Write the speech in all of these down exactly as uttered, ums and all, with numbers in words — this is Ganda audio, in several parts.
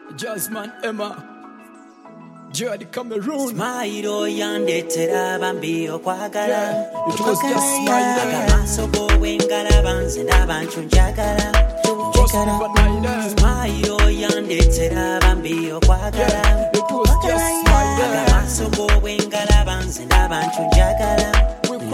Jasmine Emma, Jerry Cameroon. Smile yande tera bambi okwagala. It was just smile. Akamaso go wengala banze ndabantu njagala. Smile yande tera bambi okwagala. It was just smile. Akamaso go wengala banze ndabantu njagala.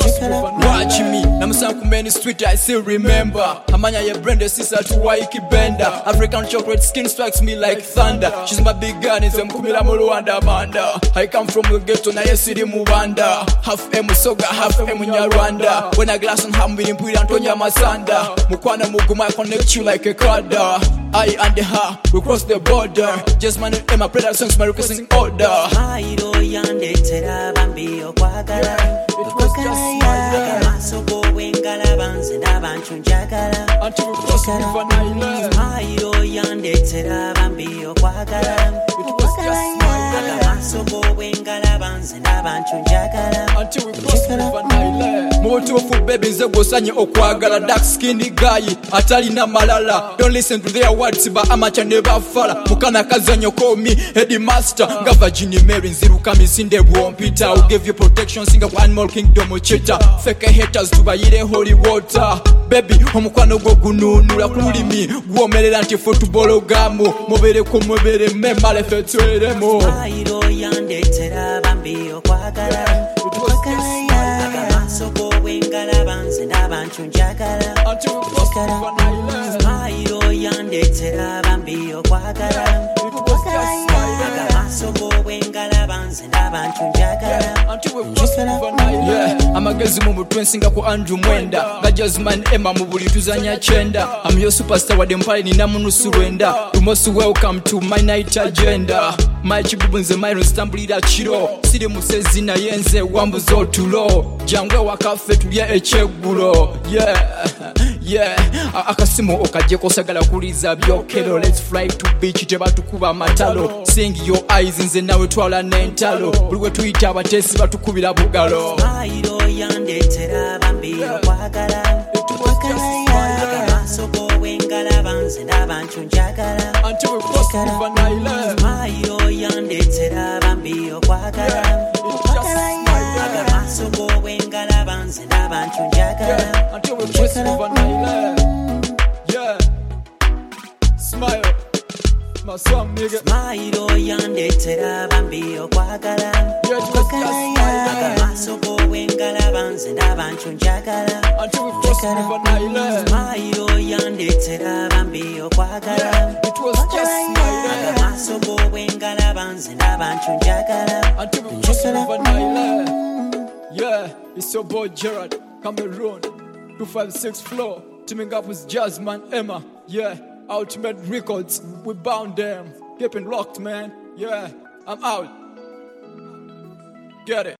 Watch me, namusa kumeni street I still remember. Amanya ye brand sister to Waiki Bender. African chocolate skin strikes me like thunder. She's my big gun, is mkumila Rwanda Manda. I come from the ghetto na ye city Mubanda. Half M Soga, half M Nyarwanda. When I glass and ham with him put Antonia Masanda. Mukwana Muguma connect you like a carda. I and her, we cross the border. Just man and my brother songs my requesting order. Smile yande tera bambi okwagala. It was just smile. Akamaso go wengala banze ndabantu njagala. Until we cross River Nile. Smile yande tera bambi okwagala. It was just smile. Akamaso go wengala banze ndabantu njagala. Until we cross River Nile. Motofu baby nze gosanye okwagala. Dark skinned guy atalina malala. Don't listen to their words ba amacha ne bafala. Mukana kazanyo call me headmaster. Nga Virginia Mary nziruka misinde bwompita. I'll give you protection singa one more kingdom ocheta. Fake haters tubayire holy water. Baby omukwano gwo gununula kulimi. Gwomerera nti football gamu. Mubere ko mubere memale fetweremo. Smile yande tera bambi okwagala. It was just smile. Akamaso go wengala banze ndabantu njagala. Until we cross River Nile. Smile yande tera bambi okwagala. It was just smile. Akamaso go wengala banze ndabantu njagala. Until we cross River Nile. Yeah, amagezi mu mutwe nsinga ku Andrew Mwenda. Ga Jasmine Emma mu buli tuzanya chenda. I'm your superstar wa dempale nina munusu rwenda. You most welcome to my night agenda. My chibubu nze mairo stambulira kiro. Siri musezi na yenze wambuza otulo. Jangwe wakafe tulye echeggulo. Yeah, yeah. Akasimu okaje kosagala kuliza byokero. Let's fly to beach tebatukuba amatalo. Sing your eyes nze nawe twala n'entalo. Buliwe tuyita abatesi batukubira bugalo. Smile yande tera bambi okwagala. Akamaso go wengala banze ndabantu njagala. Until we cross River Nile. Smile yande tera bambi okwagala. Akamaso go wengala banze ndabantu njagala. Until we cross River Nile. Yeah. Smile. My song, nigga. Smile yande tera bambi okwagala. Yeah, it was just smile. Akamaso go wengala banze ndabantu njagala. Until we cross River Nile. Smile yande tera bambi okwagala. It was just smile. Akamaso go wengala banze ndabantu njagala. Until we cross River Nile. Yeah, it's your boy Gerard Cameroon. two five six floor. Teaming up with Jasmine Emma. Yeah, Ultimate Records. We bound them. Keeping locked, man. Yeah, I'm out. Get it.